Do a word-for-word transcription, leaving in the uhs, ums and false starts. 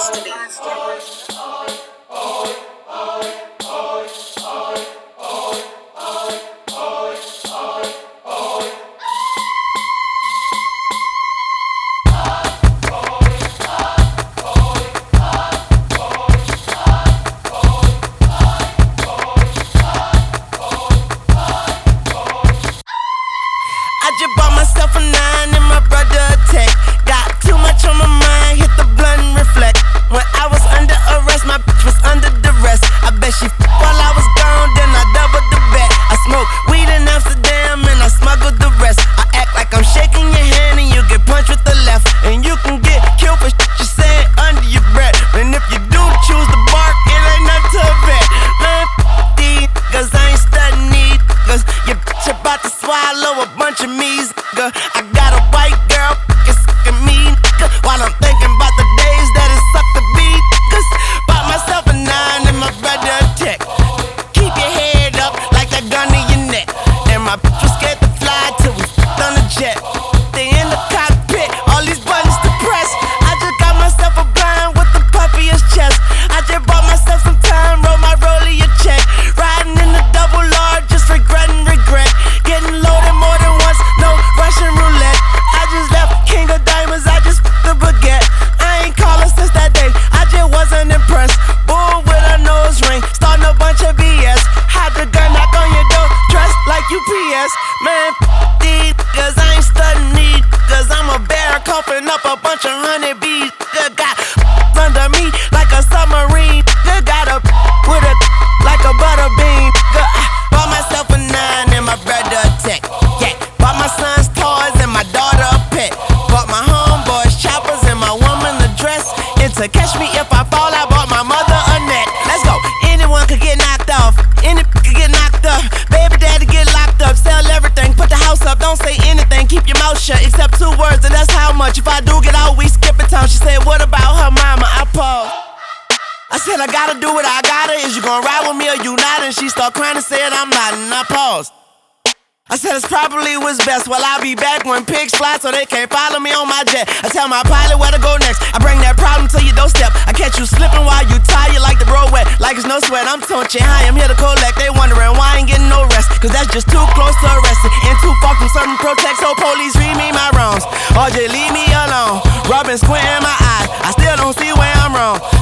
constantly. I just bought myself a nine and my brother a tech. Got too much on my mind, hit the blunt and reflect. When I was under arrest, my bitch was under duress. I bet she f while I was gone, then I doubled the bet. I smoke weed in Amsterdam and I smuggled the rest. I act like I'm shaking your hand and you get punched with the left. And you can get killed for shit you said under your breath. And if you do choose to bark, it ain't nothing to a vet. Man, f these niggas, I ain't studying these niggas. Your bitch about to swallow a bunch of me's, nigga. I got a white girl f***ing sucking me, nigga, while I'm thinking about the days that it sucked to be, niggas. Bought myself a nine and my brother a tech. Keep your head up like that gun in your neck. And my bitch was scared to fly till we f***ed on the jet. They in the cockpit, all these buttons to press. I just got myself a blind with the puffiest chest. I just bought myself some time, roll my rollie a check. Riding in the double R, just regretting regret. Getting loaded more than once, no Russian roulette. I just left King of Diamonds, I just f***ed the baguette. I ain't callin' since that day, I just wasn't impressed. Bull with a nose ring, starting a bunch of B S. Had the gun knock on your door, dressed like U P S. Man, f*** these niggas, I ain't studying these niggas. I'm a bear coughing up a bunch of honeybees. Nigga got under me like a submarine. Nigga got a with a like a butter bean. Nigga, I bought myself a nine and my brother a tech. Yeah, bought my son's toys and my daughter a pet. Bought my homeboys choppers and my woman a dress. And to catch me if I fall, I bought my mother a net. Let's go. Anyone could get knocked off. Any could get knocked up. Baby daddy get locked up. Sell everything, put the house up. Don't say anything, keep your mouth shut. Except two words, and that's how much. If I do get out, we skip it time. She said, what about her mama? I paused. I said, I gotta do what I gotta. Is you gonna ride with me or you not? And she start crying and said, I'm not. And I paused. I said it's probably what's best. Well, I'll be back when pigs fly so they can't follow me on my jet. I tell my pilot where to go next. I bring that problem to your doorstep. I catch you slipping while you tired like the road wet. Like it's no sweat, I'm touching high, I'm here to collect. They wondering why I ain't getting no rest. Cause that's just too close to arrested. And too far from certain protect. So police read me my wrongs. Or just leave me alone. Rubbing squint in my eye, I still don't see where I'm wrong.